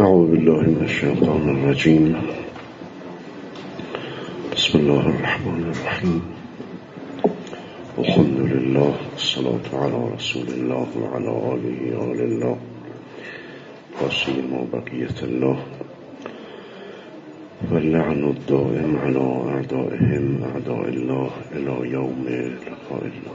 اعوذ بالله من الشیطان الرجیم. بسم الله الرحمن الرحیم. الحمد لله والصلاة على رسول الله وعلى آله آل الله وسيما بقية الله واللعن الدائم على أعدائهم أعداء الله إلى يوم لقاء الله.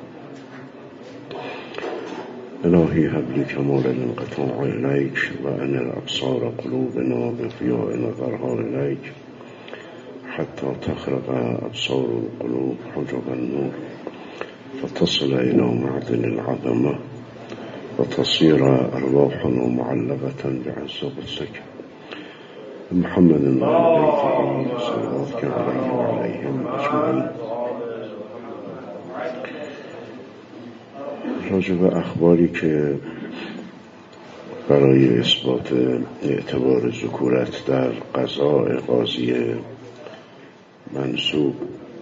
إلهي هب لي كمال الانقطاع إليك وأن الأبصار قلوبنا بضياء نظرها إليك حتى تخرق أبصار القلوب حجب النور فتصل إلى معدن العظمة وتصير أرواحنا معلقة بعز قدسك. محمد وعلى بيته صلواتك عليه وعليهم أجمعين. راجب اخباری که برای اثبات اعتبار ذکورت در قضاء قاضی منصوب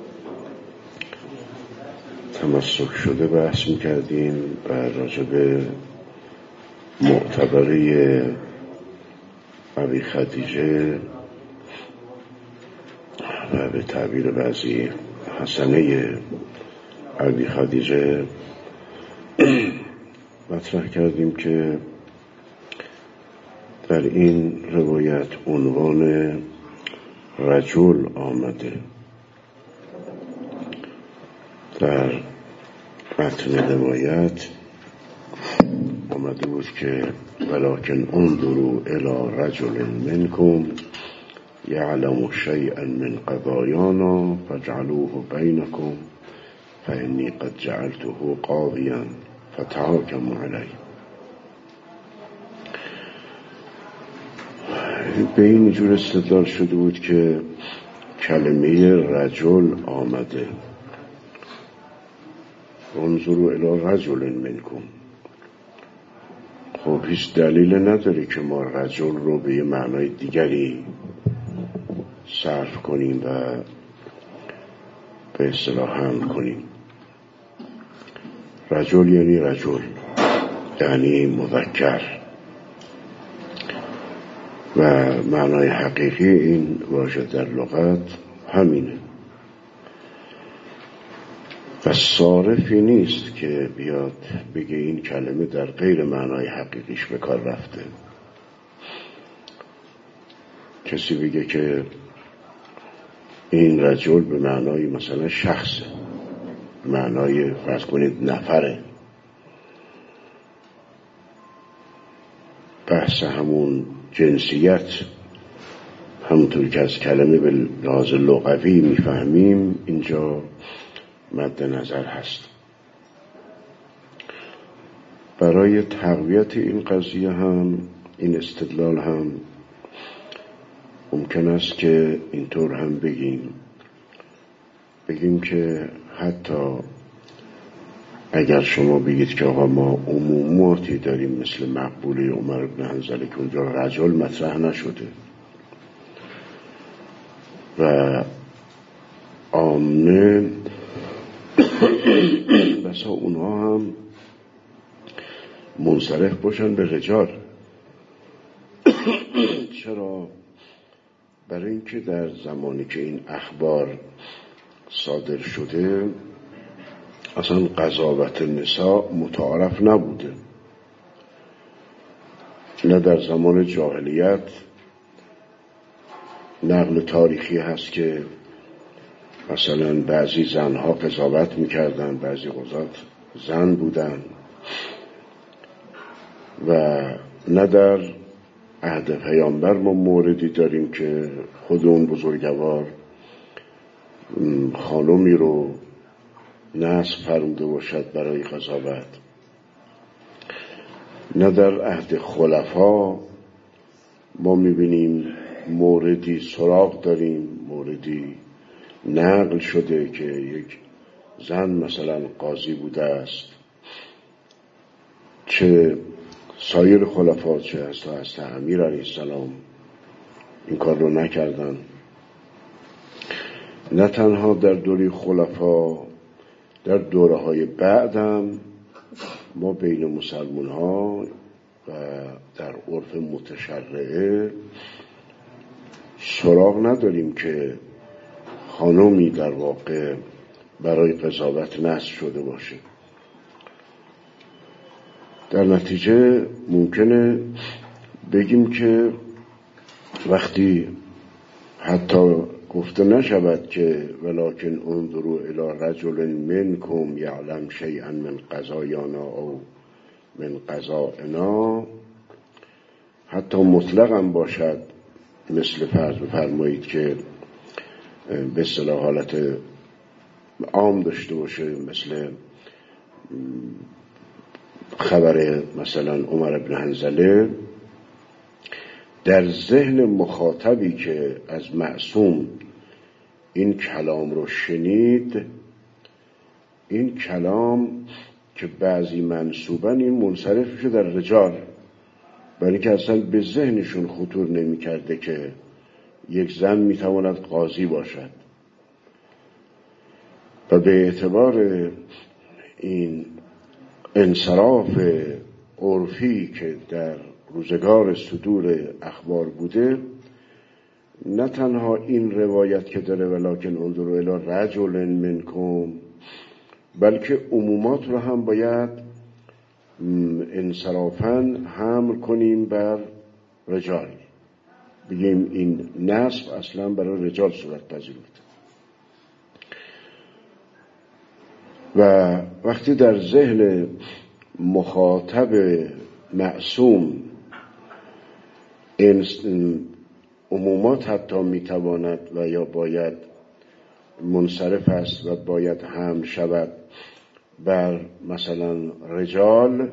تمسک شده بحث میکردیم و راجب معتبره ابی خدیجه و به تعبیر بعضی حسنه ابی خدیجه مطرح کردیم که در این روایت عنوان رجل آمده. در متن روایت آمده بود که ولکن انظروا الی رجل منکم یعلم شیئا من قضایانا فاجعلوه بینکم فإني قد جعلته قاضيا فتحاكموا عليه. به این جور استدلال شده بود که کلمه رجل آمده. انظروا الی رجل منکم. خب هیچ دلیل نداره که ما رجل رو به یه معنای دیگری صرف کنیم و به اصطلاح حمل کنیم. رجل یعنی رجل، یعنی مذکر، و معنای حقیقی این واژه در لغت همینه و صارفی نیست که بیاد بگه این کلمه در غیر معنای حقیقیش به کار رفته. کسی بگه که این رجل به معنای مثلا شخصه، معنای فرض کنید نفره، بحث همون جنسیت همونطور که از کلمه به لحاظ لغوی میفهمیم اینجا مد نظر هست. برای تقویت این قضیه هم، این استدلال هم ممکن است که اینطور هم بگیم که حتی اگر شما بگید که آقا ما عموماتی داریم مثل مقبوله عمر بن حنظله که اونجا رجل مطرح نشده و عامه بسا اونها هم منصرف باشن به رجال. چرا؟ برای اینکه در زمانی که این اخبار صادر شده اصلا قضاوت نساء متعارف نبوده. نه در زمان جاهلیت نقل تاریخی هست که مثلا بعضی زنها قضاوت میکردن، بعضی قضات زن بودن، و نه در عهد پیامبر ما موردی داریم که خود اون بزرگوار خانمی رو نصب فرموده باشد برای قضاوت. نه در عهد خلفا ما میبینیم موردی سراغ داریم، موردی نقل شده که یک زن مثلا قاضی بوده است. چه سایر خلفا، چه از امیر علیه السلام این کار رو نکردن. نه تنها در دوره خلفا، در دوره های بعد هم ما بین مسلمان ها و در عرف متشرعه سراغ نداریم که خانومی در واقع برای قضاوت نصب شده باشه. در نتیجه ممکنه بگیم که وقتی حتی گفته نشود که ولکن انظروا الی رجل منکم یعلم شیئا من قضایانا او من قضائنا، حتی مطلق هم باشد، مثل فرض بفرمایید که به اصطلاح حالت عام داشته باشه، مثل خبر مثلا عمر بن حنظله، در ذهن مخاطبی که از معصوم این کلام رو شنید، این کلام که بعضی منسوبن این منصرف میشه در رجال، برای که اصلا به ذهنشون خطور نمی کرده که یک زن میتواند قاضی باشد. و به اعتبار این انصراف عرفی که در روزگار صدور اخبار بوده، نه تنها این روایت که داره ولکن انظروا الی رجل منکم، بلکه عمومات رو هم باید انصرافاً حمل کنیم بر رجال، بگیم این نصب اصلا برای رجال صورت پذیرفته. و وقتی در ذهن مخاطب معصوم عمومات حتی میتواند و یا باید منصرف است و باید حمل شود بر مثلا رجال،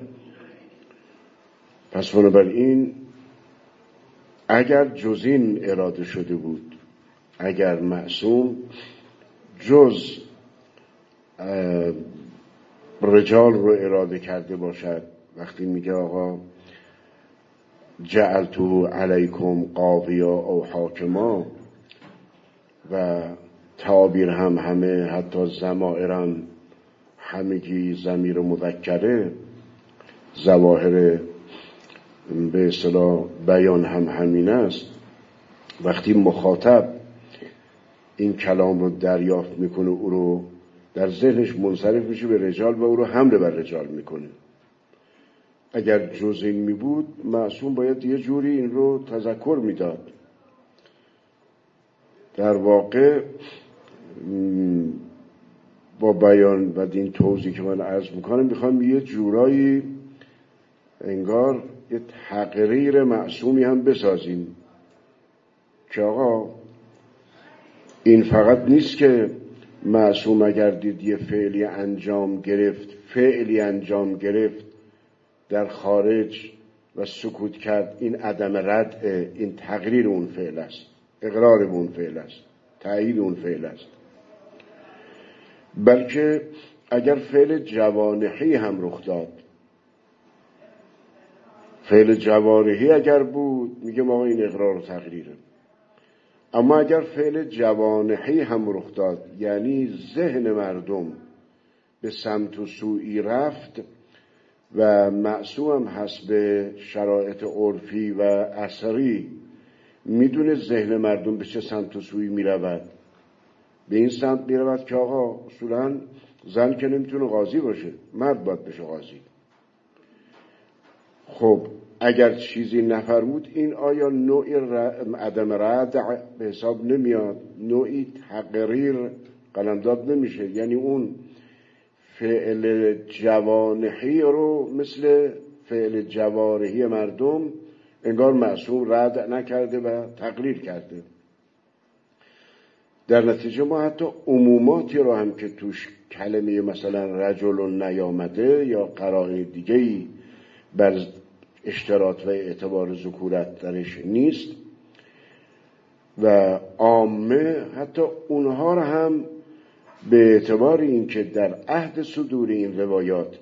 پس بنابراین اگر جز این اراده شده بود، اگر معصوم جز رجال رو اراده کرده باشد، وقتی میگه آقا جعلتو علیکم قاضیا او حاکما، و تعابیر هم همه حتی ضمائرم همگی ضمیر مذکره، ظواهر به اصطلاح بیان هم همین است. وقتی مخاطب این کلام رو دریافت میکنه، او رو در ذهنش منصرف میشه به رجال و او رو حمله بر رجال میکنه. اگر جز این می بود معصوم باید یه جوری این رو تذکر میداد. در واقع با بیان و این توضیح که من عرض میکنم میخوام یه جورایی انگار یه تقریر معصومی هم بسازیم که آقا این فقط نیست که معصوم اگر دید یه فعلی انجام گرفت در خارج و سکوت کرد، این عدم رد، این تقریر اون فعل است، اقرار اون فعل است، تأیید اون فعل است. بلکه اگر فعل جوانحی هم رخ داد، فعل جوانحی اگر بود میگه ما این اقرار و تقریره. اما اگر فعل جوانحی هم رخ داد، یعنی ذهن مردم به سمت و سوی رفت و معصوم حسب شرایط عرفی و عصری میدونه ذهن مردم به چه سمت و سوی میرود، به این سمت میرود که آقا اصولا زن که نمیتونه قاضی باشه، مرد باید بشه قاضی. خب اگر چیزی نفرمود، این آیا نوعی عدم رد به حساب نمیاد؟ نوعی تقریر قلمداد نمیشه؟ یعنی اون فعل جوانحی رو مثل فعل جوارحی مردم انگار معصوم رد نکرده و تقریر کرده. در نتیجه ما حتی عموماتی رو هم که توش کلمه مثلا رجل نیامده یا قرائن دیگه‌ای بر اشتراط و اعتبار ذکورت درش نیست و عامه حتی اونها رو هم به اعتبار اینکه در عهد صدور این روایات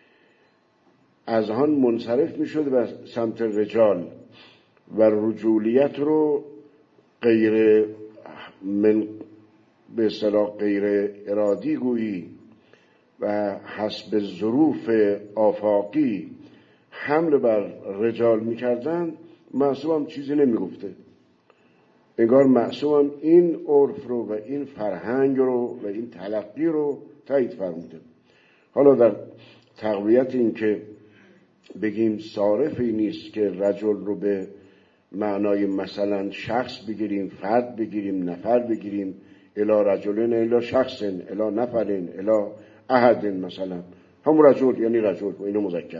از آن منصرف میشد به سمت رجال و رجولیت رو غیر من به اصطلاح غیر ارادی گویی و حسب ظروف آفاقی حمله بر رجال میکردن، معصوم هم چیزی نمیگفته. انگار معصوم هم این عرف رو و این فرهنگ رو و این تلقی رو تایید فرموده. حالا در تقویت این که بگیم صارفی نیست که رجل رو به معنای مثلا شخص بگیریم، فرد بگیریم، نفر بگیریم، الا رجلن الا شخصن الا نفرن الا احدن، مثلا همون رجل یعنی رجل و اینو مذکر.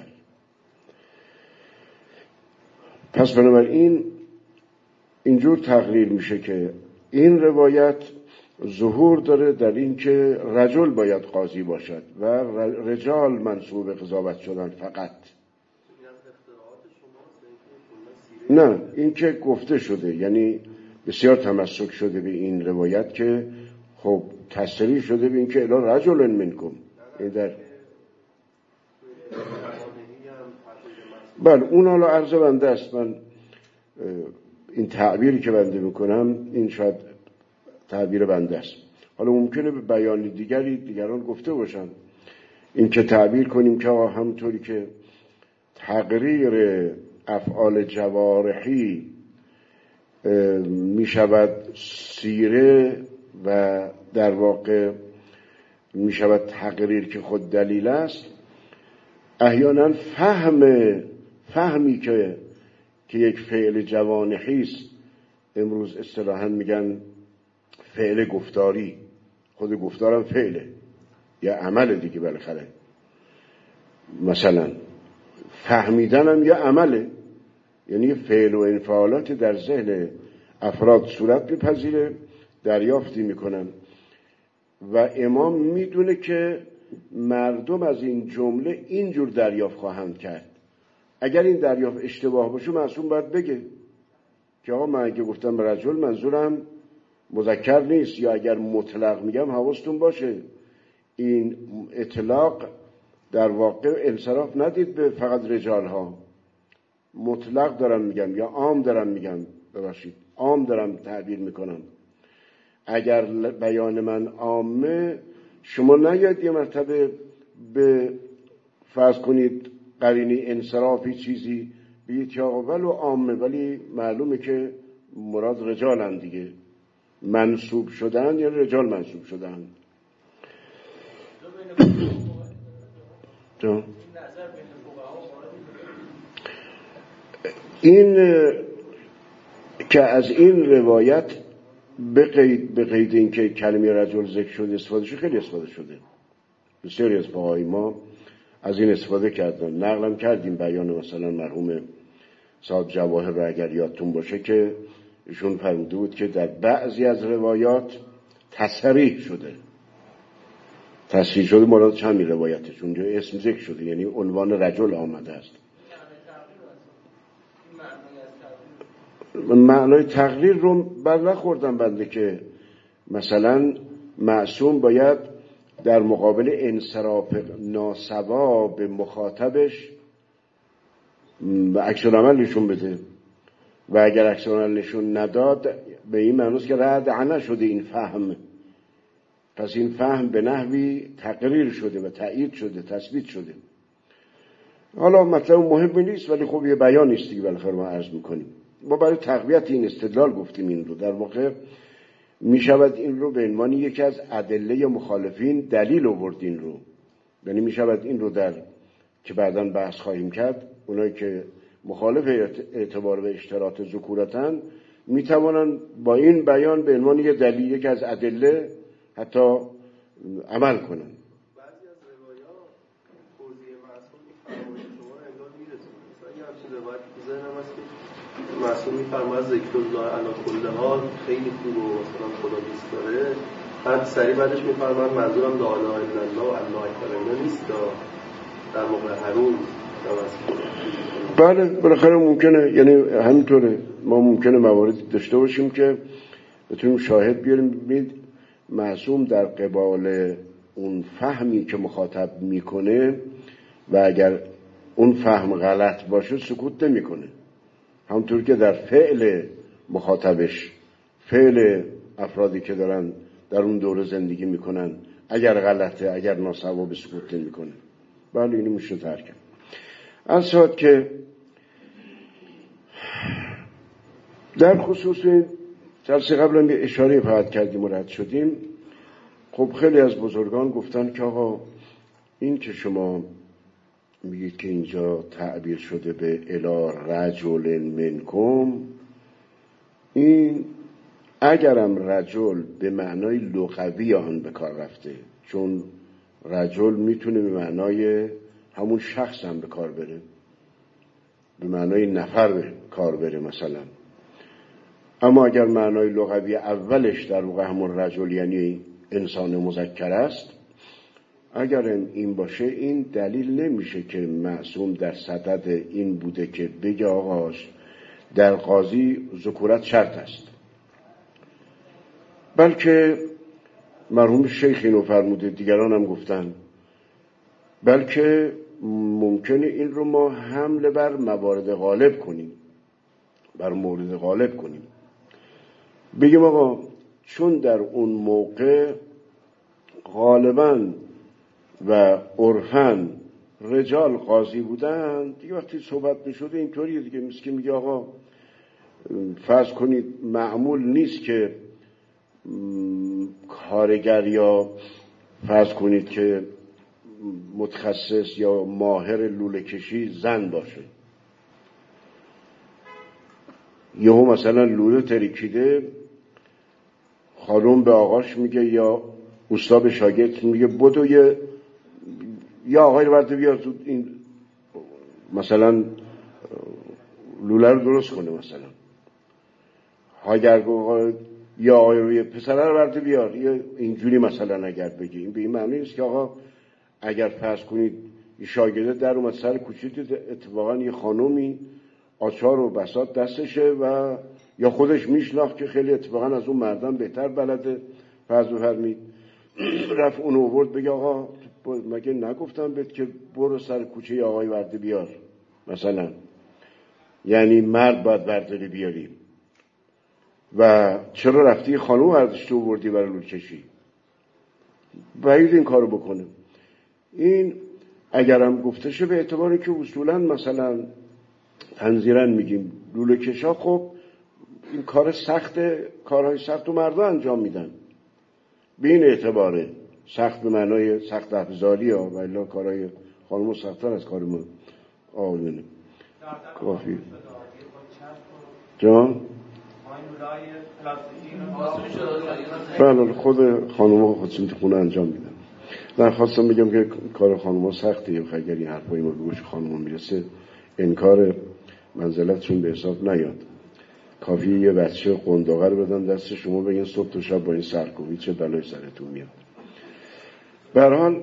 پس بنابراین اینجور تقریر میشه که این روایت ظهور داره در این که رجل باید قاضی باشد و رجال منصوب به قضاوت شدن فقط. نه، این که گفته شده، یعنی بسیار تمسک شده به این روایت که خب تصریح شده به این که الا رجل منکم. این در بله اون حالا عرض بنده است. من این تعبیری که بنده میکنم این شاید تعبیر بنده است. حالا ممکنه به بیان دیگران گفته باشن این که تعبیر کنیم که همونطوری که تقریر افعال جوارحی میشود سیره و در واقع میشود تقریر که خود دلیل است، احیانا فهمی که یک فعل جوانحی است، امروز اصطلاحاً میگن فعل گفتاری، خود گفتارم فعله یا عمل دیگه بالاخره، مثلا فهمیدنم یا عمله، یعنی فعل و انفعالات در ذهن افراد صورت میپذیره، دریافتی میکنن و امام میدونه که مردم از این جمله اینجور دریافت خواهند کرد. اگر این دریافت اشتباه باشه معصوم باید بگه که آقا من اگه گفتم رجل منظورم مذکر نیست، یا اگر مطلق میگم حواستون باشه این اطلاق در واقع انصراف ندید به فقط رجال ها، مطلق دارم میگم یا عام دارم میگم، ببخشید عام دارم تعبیر میکنم. اگر بیان من عامه، شما نگید یه مرتبه به فرض کنید قرینه انصرافی چیزی بگید یا ولو عامه، ولی معلومه که مراد رجالن دیگه، منصوب شدن یا رجال منصوب شدن. این که از این روایت به قید این که کلمه رجل ذکر شده استفاده شده، خیلی استفاده شده. بسیاری از فقهای ما از این استفاده کردن. نقلم کردیم بیان مثلا مرحوم صاحب جواهر را اگر یادتون باشه که ایشون فرموده بود که در بعضی از روایات تصریح شده مراد چند روایتش اونجا اسم ذکر شده، یعنی عنوان رجل آمده است. معنای تقریر رو بر نخوردم بنده که مثلا معصوم باید در مقابل انصراف ناسوا به مخاطبش و عکس العمل نشون بده، و اگر عکس العمل نشون نداد به این معنیست که رد نشده این فهم، پس این فهم به نحوی تقریر شده و تایید شده، تثبیت شده. حالا مطلب مهمی نیست، ولی خب یه بیان نیست دیگه بالاخره ما عرض میکنیم. ما برای تقویت این استدلال گفتیم این رو. در واقع می شود این رو به عنوان یکی از ادله مخالفین دلیل آورد این رو، یعنی می شود این رو در که بعداً بحث خواهیم کرد، اونایی که مخالف اعتبار و اشتراط ذکورتن می توانند با این بیان به عنوان یک دلیل، یکی از ادله حتی عمل کنند. بعضی از روایات توضیح معصوم فرمایش شما رو انگار میرسونه. مثلا یه همچین روایت تو ذهنم هست که معصوم میفرماید ذکر الله علی کل حال خیلی خوب و مثلا خدا دوست داره، بعد سریع بعدش میفرماید منظورم لا اله الا الله و الله اکبر نیست، در موقع حروم بله بالاخره ممکنه، یعنی همینطوره، ما ممکنه مواردی داشته باشیم که بتونیم شاهد بیاریم. ببینید معصوم در قبال اون فهمی که مخاطب میکنه و اگر اون فهم غلط باشه سکوت نمیکنه، همونطور که در فعل مخاطبش، فعل افرادی که دارن در اون دوره زندگی میکنن، اگر غلطه، اگر ناسواب، سکوت نمیکنه. بله اینو میشه ترک کرد. از شد که در خصوص جلسه قبل هم یه اشاره فقط کردیم و رد شدیم. خب خیلی از بزرگان گفتن که آقا این که شما میگید که اینجا تعبیر شده به الی رجل منکم، این اگرم رجل به معنای لغوی آن به کار رفته، چون رجل میتونه به معنای همون شخص هم به کار بره، به معنای نفر به کار بره مثلا. اما اگر معنای لغوی اولش در واقع همون رجل یعنی انسان مذکر است، اگر این باشه این دلیل نمیشه که معصوم در صدد این بوده که بگه آقاش در قاضی ذکورت شرط است، بلکه مرحوم شیخ اینو فرموده، دیگران هم گفتن، بلکه ممکنه این رو ما حمل بر موارد غالب کنیم، بر مورد غالب کنیم، بگیم آقا چون در اون موقع غالباً و عرفاً رجال قاضی بودن، دیگه وقتی صحبت میشده اینطوریه دیگه، مثل که میگه آقا فرض کنید معمول نیست که کارگر یا فرض کنید که متخصص یا ماهر لوله کشی زن باشه. یهو مثلا لوله ترکیده، خانم به آقاش میگه یا استاد به شاگرد میگه بدو یا آقای رو برده بیار تو این مثلا لوله رو درست کنه، مثلا اگر یا آقای رو پسره رو برده بیار، یا اینجوری مثلا اگر بگی، این به این معنی نیست که آقا اگر فرض کنید شاگرده در اومد سر کوچه دید اتفاقا یه خانومی آچار و بساط دستشه و یا خودش میشناخت که خیلی اتفاقا از اون مردم بهتر بلده، فرض بفرمید رفت اون آورد بگه آقا مگه نگفتم بهت که برو سر کوچه آقای ورده بیار مثلا، یعنی مرد باید برداری بیاری و چرا رفتی خانوم وردشت و بردی برای لول کشی؟ باید این کارو بکنه. این اگرم گفته شه به اعتباری که اصولا مثلا تنظیرا میگیم لوله کشا، خب این کار سخت، کارهای سخت و مردا انجام میدن، به این اعتباره سخت به معنای سخت افزاری ها، و الا کارهای خانم سخت‌تر از کار ما آقایونه. کافی جان بله خود خانم ها خودشون تو خونه انجام میدن. من خواستم بگم که کار خانم ها سخته، اگر این حرفایی ما به گوش خانم ها میرسه انکار منزلتشون به حساب نیاد. کافیه یه بچه قنداقه رو بدن دست شما بگین صبح تا شب با این سرکوبی چه بلای سرتون میاد. به هر حال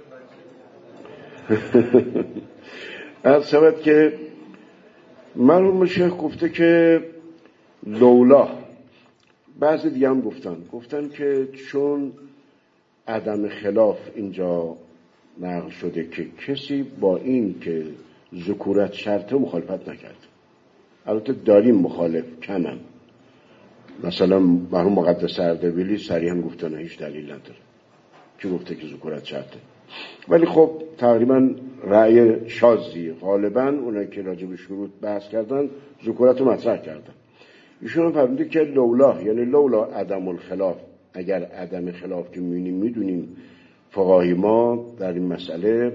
از سبب که مرحوم شیخ گفته که لولا، بعضی دیگه هم گفتن که چون عدم خلاف اینجا نقل شده که کسی با این که ذکورت شرطه مخالفت نکرد. البته داریم مخالف کمم، مثلا مرحوم مقدس اردبیلی صریحا گفته نه هیچ دلیل نداره که گفته که ذکورت شرطه، ولی خب تقریبا رأی شاذی، غالبا اونایی که راجع به شروط بحث کردن ذکورت رو مطرح کردن. ایشون فرموده که لولا یعنی لولا عدم الخلاف، اگر عدم خلاف که میدونیم فقهای ما در این مسئله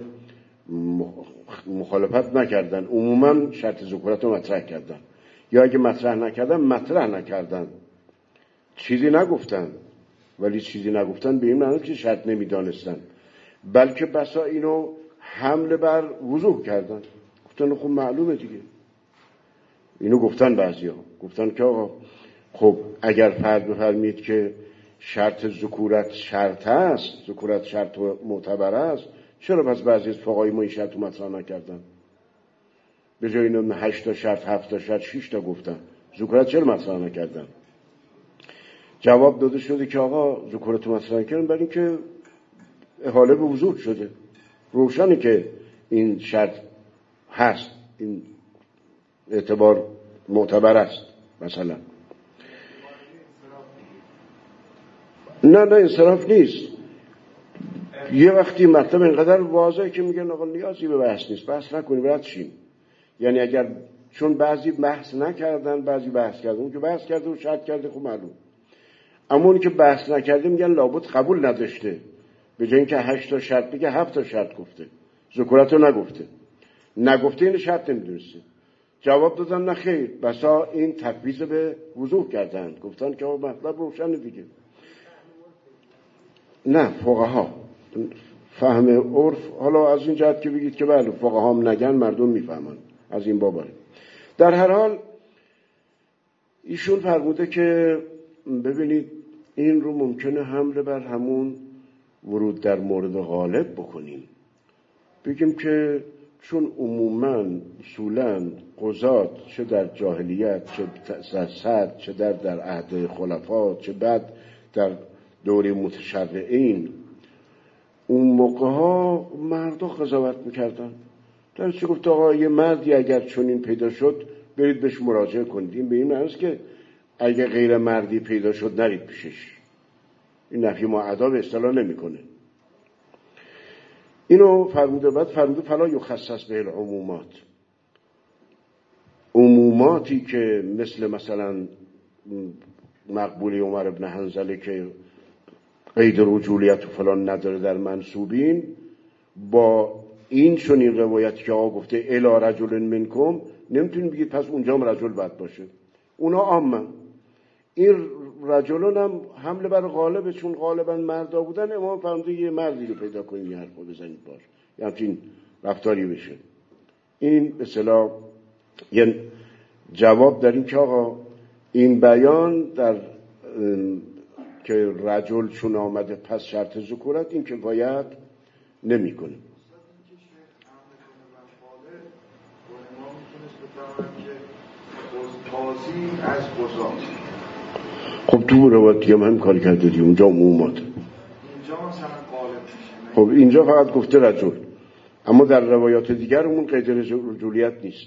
مخالفت نکردن، عموما شرط ذکورت رو مطرح کردن، یا اگه مطرح نکردن چیزی نگفتن، ولی چیزی نگفتن به این معنی که شرط نمیدانستن، بلکه بسا اینو حمله بر وضوح کردن، گفتن خب معلومه دیگه. اینو گفتن بعضیا، گفتن که آقا خب اگر فرض بفرمید که شرط ذکورت شرط است، ذکورت شرط معتبر است، چرا پس بعضی از فقهای ما این شرط رو مطرح نکردن؟ به جای اینو 8 تا شرط 7 تا شرط 6 تا گفتن، ذکورت چرا مطرح نکردن؟ جواب داده شده که آقا ذکورت رو مطرح کردن برای اینکه احاله به وضوح شده، روشنه که این شرط هست، این اعتبار معتبر است مثلا. نه انصراف نیست، یه وقتی مطلب اینقدر واضحه که میگن آقا نیازی به بحث نیست، بحث نکنیم رد شیم. یعنی اگر چون بعضی بحث نکردن بعضی بحث کردن، اون که بحث کرده و شرط کرده خب معلوم، اما اونی که بحث نکرده میگن لابد قبول نداشته، به جای اینکه 8 تا شرط بگه 7 تا شرط گفته، ذکورت رو نگفته این شرط نمیدونسته. جواب دادن نه خیر، بسا این تفویض به وضوح کردن، گفتن که مطلب روشن دیگه. نه فقها فهم عرف، حالا از این جهت که بگید که بله فقها هم نگن مردم میفهمن، از این باباره. در هر حال ایشون فرموده که ببینید این رو ممکنه حمله بر همون ورود در مورد غالب بکنیم، بگیم که چون عموماً اصولاً قضات چه در جاهلیت چه در صدر چه در عهد خلفا چه بعد در دوره متشرعین اون موقع ها مردا قضاوت میکردن، در چه گفت آقا یه مردی اگر چنین پیدا شد برید بهش مراجعه کنید. این به این معنی است که اگر غیر مردی پیدا شد نرید پیشش، این نفی معدا به اصطلاح نمیکنه. اینو فرموده. بعد فرموده فلا یخصص به العمومات، عموماتی که مثلا مقبولی عمر ابن حنظله که قید رجولیت و فلان نداره در منسوبین، با این چنین روایتی که آقا گفته الی رجل منکم نمیتونید بگید پس اونجا هم رجل باید باشه، اونا عامن. این رجلون هم حمله بر غالبه، چون غالبا مردا بودن، امام فرموده یه مردی رو پیدا کنید یه حرفو بزنید باش، یه همچین رفتاری بشه. این به اصطلاح یه جواب داریم که آقا این بیان در که رجل چون آمده پس شرط ذکورت این کفایت نمیکنه. از قضات خب تو روایت دیگه هم کاری کرده دیگه، اونجا عمومات، اینجا مثلا غالب میشه. خب اینجا فقط گفته رجل، اما در روایات دیگر اون قید رجولیت نیست.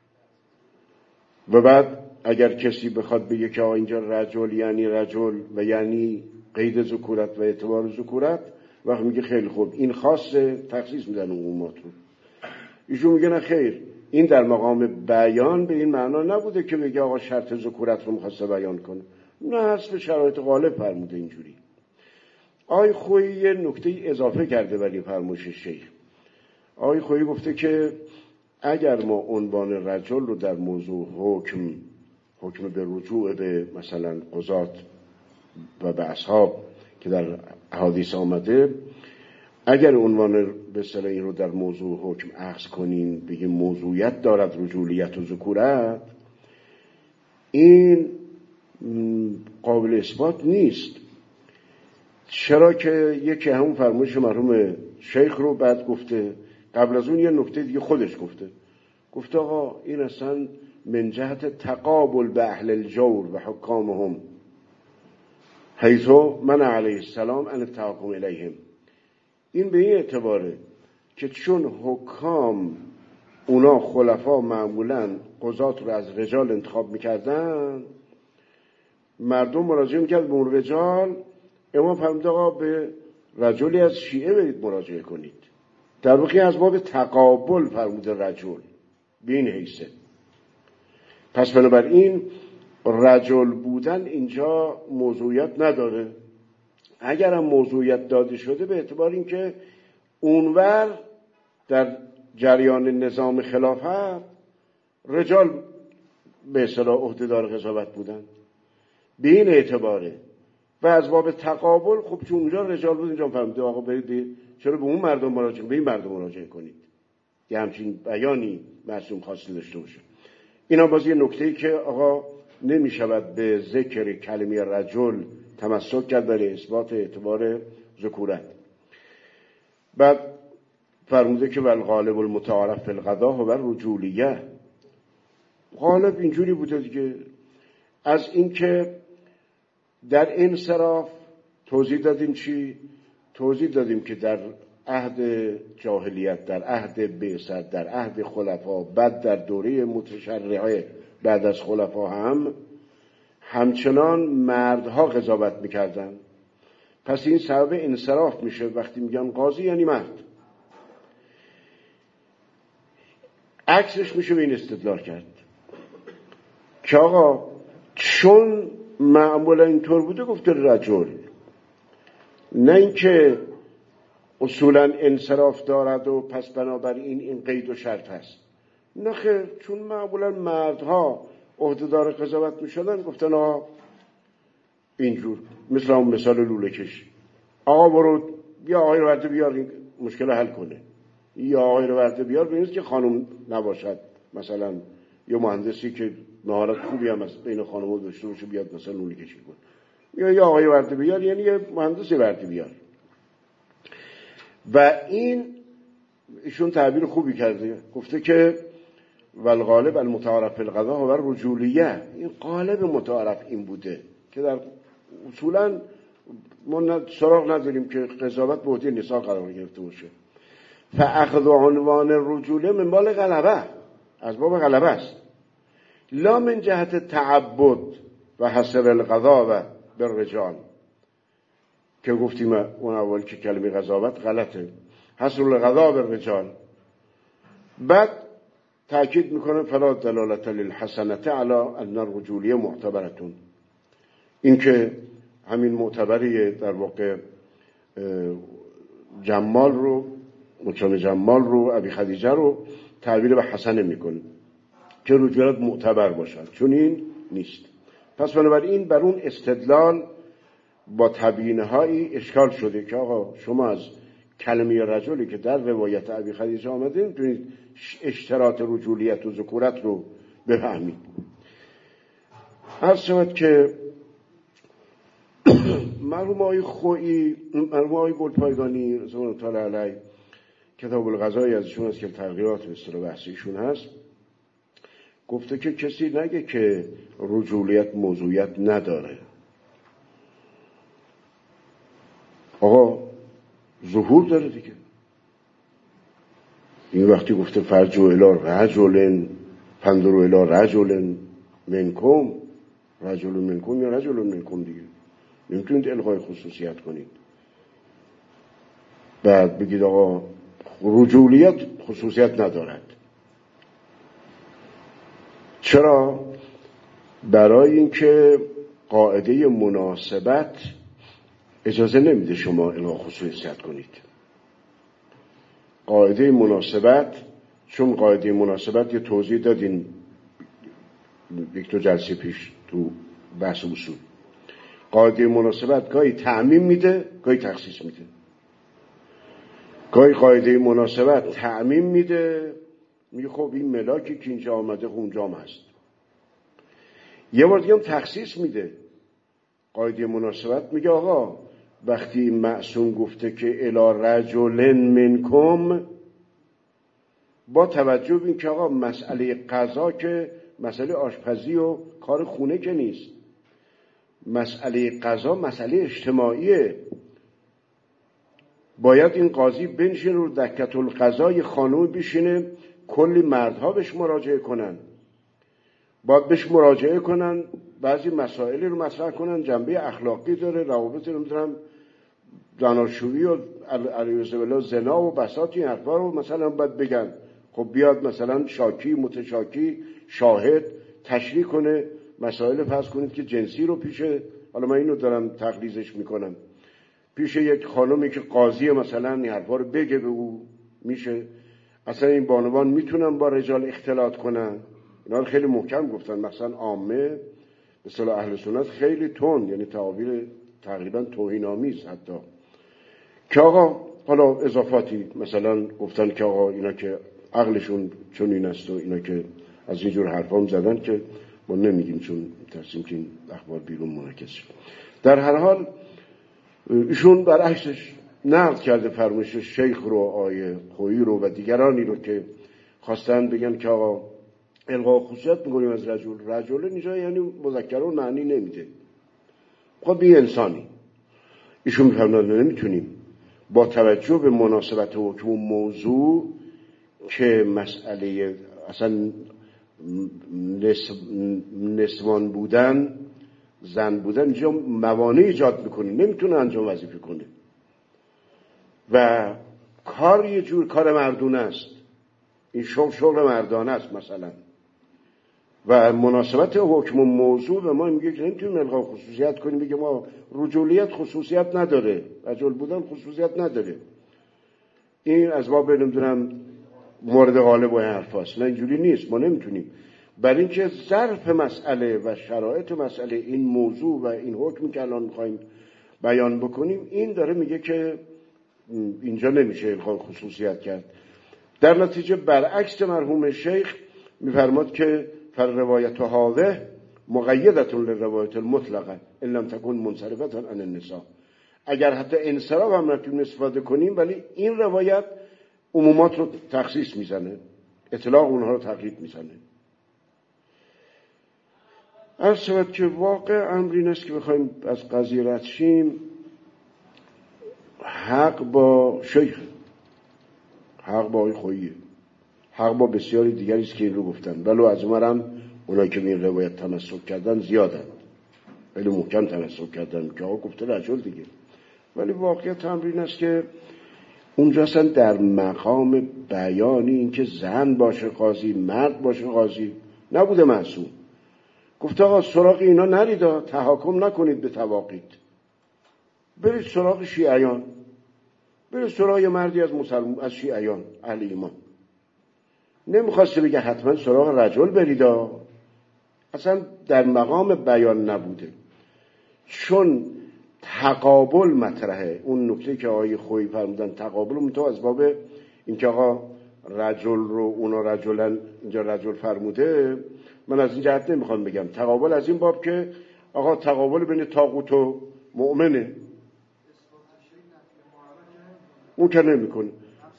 و بعد اگر کسی بخواد بگه که اینجا رجل یعنی رجل و یعنی قید ذکورت و اعتبار ذکورت، وقت میگه خیلی خوب این خاصه، تخصیص میدن عمومات رو. ایشون میگه نه خیر، این در مقام بیان به این معنا نبوده که بگه آقا شرط ذکورت رو میخواسته بیان کنه، نه حسب شرایط غالب فرموده اینجوری. آقای خویی یه نکته اضافه کرده برای فرمایش شیخ. آقای خویی گفته که اگر ما عنوان رجل رو در موضوع حکم به رجوع به مثلا قضات و به اصحاب که در احادیث آمده، اگر عنوان به اصطلاح این رو در موضوع حکم اخذ کنیم بگیم موضوعیت دارد رجولیت و ذکورت، این قابل اثبات نیست. چرا که یکی همون فرمایش مرحوم شیخ رو بعد گفته، قبل از اون یه نکته دیگه خودش گفته آقا این اصلا من جهت تقابل به اهل الجور و حکامهم حیث من علیه السلام ان التحکم الیهم. این به این اعتباره که چون حکام اونا خلفا معمولا قضات رو از رجال انتخاب میکردن، مردم مراجعه میکرد به اون رجال، امام فرمود آقا به رجلی از شیعه برید مراجعه کنید. در واقع از باب تقابل فرموده رجل به این حیثه. پس بنابراین رجل بودن اینجا موضوعیت نداره. اگر هم موضوعیت داده شده به اعتبار اینکه اونور در جریان نظام خلافت رجال به اصطلاح عهدهدار قضاوت بودن، به این اعتباره. و از باب تقابل خب چون اونجا رجال بود اینجا فهمیده آقا برید چرا به اون مردم مراجعه، به این مردم مراجعه کنید. یه همچین بیانی معصوم خاصی داشته باشه. اینا باز یه نکته‌ای که آقا نمی شود به ذکر کلمه رجل تمسک کرد برای اثبات اعتبار ذکورت. بعد فرموده که والغالب المتعارف فی القضاء و رجولیه، غالب اینجوری بوده دیگه. از این که در انصراف توضیح دادیم چی؟ توضیح دادیم که در عهد جاهلیت، در عهد بعثت، در عهد خلفا، بعد در دوره متشرعه بعد از خلفا هم همچنان مردها قضاوت میکردن. پس این سبب انصراف میشه. وقتی میگن قاضی یعنی مرد. عکسش میشه به این استدلال کرد که آقا چون معمولا اینطور بوده گفته رجل، نه اینکه اصولا انصراف دارد و پس بنابراین این قید و شرط هست. نه خیر، چون معمولا مردها عهدهدار قضاوت میشدن گفتن آقا اینجور، مثل اون مثال لوله کش، آقا برو یا آقای رو برده بیار این مشکل حل کنه، یا آقای رو برده بیار بینید که خانم نباشد، مثلا یا مهندسی که مهارت خوبی هم از بین خانم‌ها داشته باشه بیاد مثلا لوله کشی کنه، یا آقای برده بیار یعنی یه مهندسی برده بیار. و ایشون تعبیر خوبی کرده، گفته که والغالب المتعارف القضاء و رجولیه. این قالب متعارف این بوده که در اصولا ما سراغ نداریم که قضاوت به عهده نساء قرار گرفته باشه. فاخذ عنوان رجوله من باب غلبه، از باب غلبه است، لا من جهت تعبد و حسب القضاء و بالرجال، که گفتیم اون اول که کلمه قضاوت غلطه، حسب القضاء بالرجال. بعد تأکید میکنه فلا دلالت للحسنة علی ان الرجولیه معتبرتون، این که همین معتبریه در واقع جمال رو، مچان جمال رو، ابی خدیجه رو تعبیر به حسنه میکنه که رجولت معتبر باشد، چون این نیست. پس بنابراین بر اون استدلال با تبیینه هایی اشکال شده که آقا شما از کلمه رجلی که در روایت ابی خدیجه آمده میتونید اشتراط رجولیت و ذکورت رو بفهمید. عرض شود که مرحوم آقای خویی، مرحوم آقای گلپایگانی رضوان الله تعالی علیه، کتاب القضایی ازشون هست که تغییرات به اصطلاح بحثیشون هست، گفته که کسی نگه که رجولیت موضوعیت نداره. آقا ظهور داره دیگه. این وقتی گفته فرجو الی رجلن پندرو الی رجلن منکم، رجل منکم یا رجل منکم دیگه، نمیتونید الغای خصوصیت کنید. بعد بگید آقا رجولیت خصوصیت ندارد. چرا؟ برای اینکه قاعده مناسبت اجازه نمیده شما الغا خصوصیت کنید. قاعده مناسبت، چون قاعده مناسبت یه توضیح دادین یک دو جلسه پیش تو بحث اصول، قاعده مناسبت گاهی تعمیم میده گاهی تخصیص میده. گاهی قاعده مناسبت تعمیم میده، میگه خب این ملاکی که اینجا آمده اونجا هم هست. یه بار دیگه هم تخصیص میده. قاعده مناسبت میگه آقا وقتی معصوم گفته که الی رجل منکم، با توجه به این که آقا مسئله قضا که مسئله آشپزی و کار خونه که نیست، مسئله قضا مسئله اجتماعیه. باید این قاضی بنشینه رو دکت القضا، یه خانوم بشینه کلی مردها بهش مراجعه کنن، باید بهش مراجعه کنن، بعضی مسائلی رو مطرح کنن، جنبه اخلاقی داره، روابط نمیدونم زناشویی و علیه بالله زنا و بساط این حرفا رو مثلا باید بگن. خب بیاد مثلا شاکی متشاکی شاهد تشریح کنه مسائل، فرض کنید که جنسی رو پیشه، حالا من اینو دارم تقلیزش میکنم، پیش یک خانومی که قاضی مثلا این حرفا رو بگه به او، میشه اصلا این بانوان میتونن با رجال اختلاط کنن؟ اینا رو خیلی محکم گفتن، مثلا عامه به اصطلاح اهل سنت خیلی تند، یعنی تعابیر تقریبا توهین‌آمیز حتی، که آقا حالا اضافاتی مثلا گفتن که آقا اینا که عقلشون چون این است و اینا که از اینجور حرفا هم زدن که ما نمیگیم چون ترسیم که این اخبار بیرون منعکس شد. در هر حال ایشون برعکسش نقد کرده فرمایش شیخ رو، آیه خویی رو و دیگرانی رو که خواستن بگن که آقا الغا خصوصیت میکنیم از رجل اینجا یعنی مذکر رو معنی نمیده. خب بی انسانی. ایشون میفرمایند نمیتونیم با توجه به مناسبت حکم و موضوع که مسئله اصلا نسوان بودن زن بودن اینجا موانع ایجاد میکنه، نمیتونه انجام وظیفه کنه و کار یه جور کار مردونه است، این شغل مردانه است مثلا. و مناسبت حکم و موضوع به ما میگه که نمیتونیم الغا خصوصیت کنیم، بگه ما رجولیت خصوصیت نداره، رجل بودن خصوصیت نداره، این از باب نمیدونم مورد غالب و حرف هست. نه اینجوری نیست، ما نمیتونیم. برای اینکه ظرف مسئله و شرایط مسئله این موضوع و این حکمی که الان میخوایم بیان بکنیم، این داره میگه که اینجا نمیشه الغا خصوصیت کرد. در نتیجه برعکس مرحوم شیخ میفرماد که فالروایت هذه مقیدة للروایت المطلقه ان لم تكن منصرفه عن النساء. اگر حتی انصراف هم نتونیم استفاده کنیم، ولی این روایت عمومات رو تخصیص میزنه، اطلاق اونها رو تقیید میزنه. عرض شود که واقع امر این است که بخوایم از قضیه رد شیم، حق با شیخ، حق با آقای خوییه، حق با بسیاری دیگری است که این رو گفتن، ولو از عمرم اونایی که به این روایت تمسک کردن زیادن، خیلی محکم تمسک کردن که آقا گفته رجل دیگه. ولی واقعیت امر این است که اونجا اصلا در مقام بیانی این که زن باشه قاضی، مرد باشه قاضی نبوده معصوم. گفته آقا سراغ اینا نرید، تحاکم نکنید به تواقیت، برید سراغ شیعیان، برید سراغ مردی از شیعیان اهل ایمان. نمیخواسته بگه حتما سراغ رجل برید، اصلا در مقام بیان نبوده، چون تقابل مطرحه. اون نکته که آقای خویی فرمودن تقابل منتها از باب اینکه آقا رجل رو اونا رجلن اینجا رجل فرموده، من از این جهت نمیخوام بگم تقابل، از این باب که آقا تقابل بین طاغوت و مؤمنه اون که نمیکنه.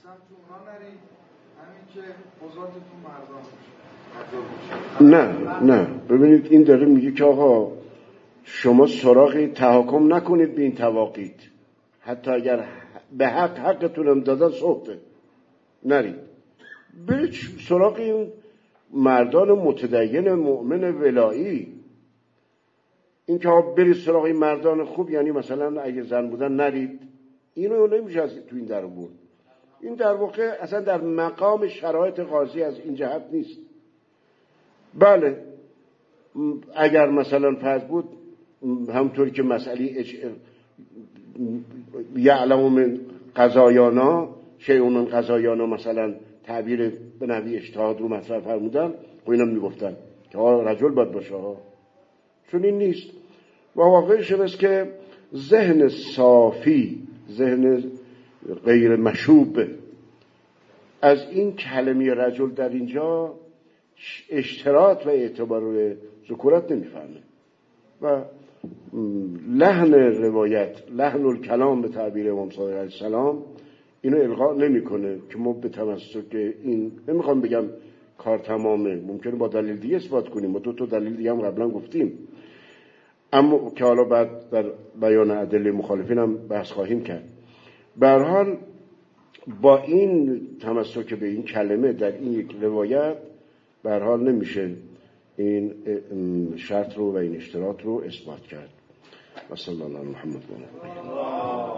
نه ببینید این داره میگه که آقا شما سراغ تحاکم نکنید به این تواقیت، حتی اگر به حقتونم دادن صحبته نرید، برید سراغ این مردان متدین مؤمن ولایی. این که برید سراغ این مردان خوب یعنی مثلا اگه زن بودن نرید، اینو نمیشه از تو این در بود. این در واقع اصلا در مقام شرایط قاضی از این جهت نیست. بله اگر مثلا فرض بود همونطوری که مسئله یعلم من قضایانا شیء من قضایانا مثلا تعبیر به نحوی اجتهاد رو مطرح فرمودن، و اینا میگفتن که رجل باید باشه چون این نیست. و واقعش این است که ذهن صافی، ذهن غیر مشوب از این کلمه رجل در اینجا اشتراط و اعتبار ذکورت نمیفهمه و لحن روایت، لحن الکلام به تعبیر امام صادق علیه السلام اینو الغا نمیکنه که ما به تمسک این نمیخوام بگم کار تمامه، ممکنه با دلیل دیگه اثبات کنیم، ما 2 دلیل دیگه هم قبلا گفتیم، اما که حالا بعد در بیان ادله مخالفین هم بحث خواهیم کرد. به هر حال با این تمسک به این کلمه در این یک روایت به هر حال نمیشه این شرط رو و این اشتراط رو اثبات کرد. و صلی الله علی محمد و علی